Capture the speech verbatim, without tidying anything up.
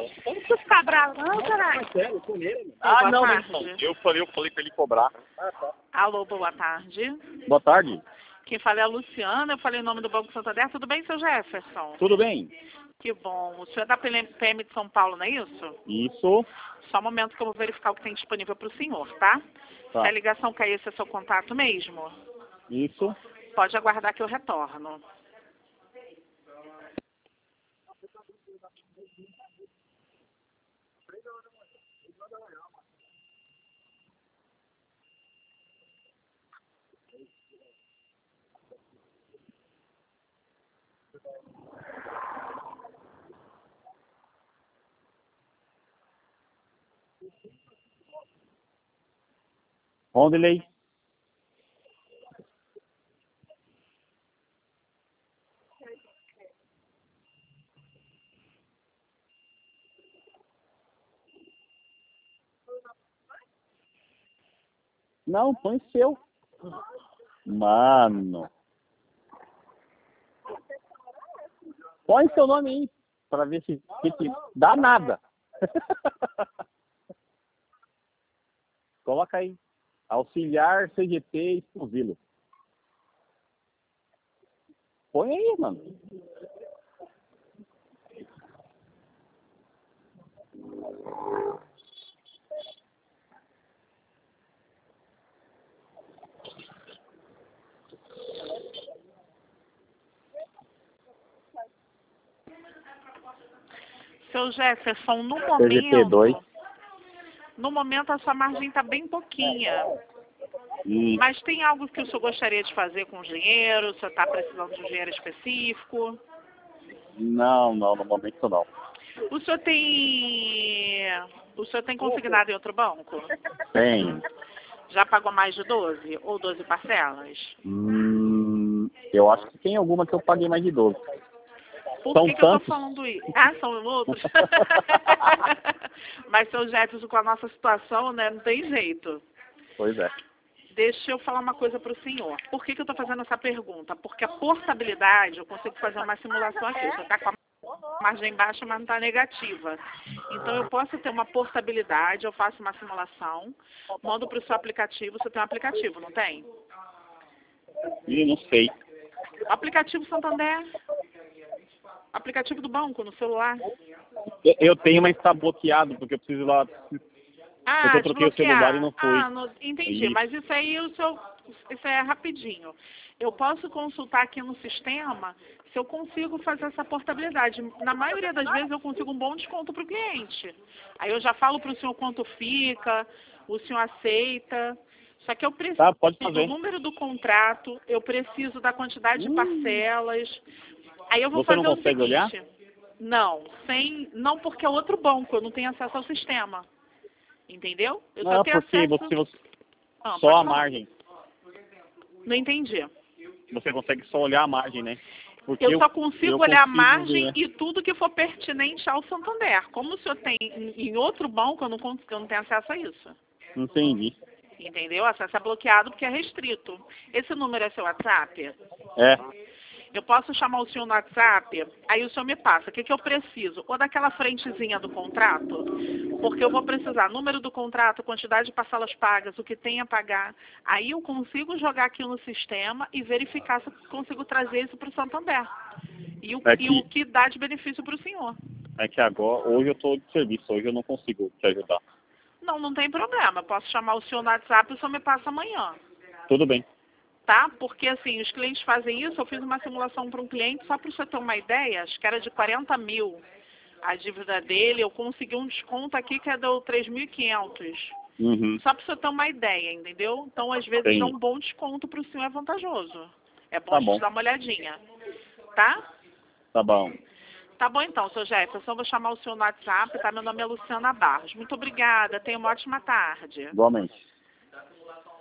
Tem que ficar bravo, não, caralho. Ah, não, boa não. tarde. Eu falei, eu falei pra ele cobrar. Alô, boa tarde. Boa tarde. Quem fala é a Luciana, eu falei o nome do Banco Santander. Tudo bem, seu Jefferson? Tudo bem? Que bom. O senhor é da P M de São Paulo, não é isso? Isso. Só um momento que eu vou verificar o que tem disponível para o senhor, tá? Tá. Se a ligação cair, esse é seu contato mesmo? Isso. Pode aguardar que eu retorno. Rondeley. Não, põe seu. Mano. Põe seu nome aí, pra ver se, se, se dá nada. Coloca aí. Auxiliar C G T Espovilo. Põe aí, mano. Seu Jefferson, no C G T dois. momento, no momento a sua margem está bem pouquinha. Hum. Mas tem algo que o senhor gostaria de fazer com o dinheiro? O senhor está precisando de um dinheiro específico? Não, não, no momento não. O senhor tem... O senhor tem consignado em outro banco? Tem. Já pagou mais de doze? Ou doze parcelas? Hum, eu acho que tem alguma que eu paguei mais de doze. Por São que, que eu tantos? tô falando isso? Ah, são outros? Mas, seu Jefferson, com a nossa situação, né, não tem jeito. Pois é. Deixa eu falar uma coisa para o senhor. Por que, que eu estou fazendo essa pergunta? Porque a portabilidade, eu consigo fazer uma simulação aqui. Você está com a margem baixa, mas não está negativa. Então, eu posso ter uma portabilidade, eu faço uma simulação, mando para o seu aplicativo. Você tem um aplicativo, não tem? Ih, não sei. Aplicativo Santander. Aplicativo do banco, no celular. Eu, eu tenho, mas está bloqueado, porque eu preciso ir lá. Ah, Porque eu troquei o celular e não foi. Ah, não, entendi. Isso. Mas isso aí, o seu, isso é rapidinho. Eu posso consultar aqui no sistema se eu consigo fazer essa portabilidade. Na maioria das vezes eu consigo um bom desconto para o cliente. Aí eu já falo para o senhor quanto fica, o senhor aceita. Só que eu preciso Tá, pode do fazer. número do contrato, eu preciso da quantidade de Hum. parcelas. Aí eu vou Você fazer não o consegue seguinte. olhar? Não, sem, não porque é outro banco, eu não tenho acesso ao sistema. Entendeu? Eu Não, só tenho porque acesso... você, você Ah, só a pode falar. margem. Não entendi. Você consegue só olhar a margem, né? Porque Eu só consigo eu olhar a consigo margem ver. e tudo que for pertinente ao Santander. Como o senhor tem em em outro banco, eu não, consigo, eu não tenho acesso a isso. Entendi. Entendeu? O acesso é bloqueado porque é restrito. Esse número é seu WhatsApp? É. Eu posso chamar o senhor no WhatsApp, aí o senhor me passa. O que, que eu preciso? Ou daquela frentezinha do contrato, porque eu vou precisar número do contrato, quantidade de parcelas pagas, o que tem a pagar. Aí eu consigo jogar aqui no sistema e verificar se eu consigo trazer isso para o Santander. E o, É e que- o que dá de benefício para o senhor. É que agora, hoje eu estou de serviço, hoje eu não consigo te ajudar. Não, não tem problema. Eu posso chamar o senhor no WhatsApp e o senhor me passa amanhã. Tudo bem. Tá? Porque, assim, os clientes fazem isso. Eu fiz uma simulação para um cliente, só para você ter uma ideia, acho que era de quarenta mil a dívida dele. Eu consegui um desconto aqui que é deu três mil e quinhentos. Uhum. Só para você ter uma ideia, entendeu? Então, às vezes, Entendi. dá um bom desconto para o senhor, é vantajoso. É bom Tá a gente bom. dar uma olhadinha. Tá? Tá bom. Tá bom, então, seu Jefferson. Eu vou chamar o senhor no WhatsApp, tá? Meu nome é Luciana Barros. Muito obrigada. Tenha uma ótima tarde. Igualmente.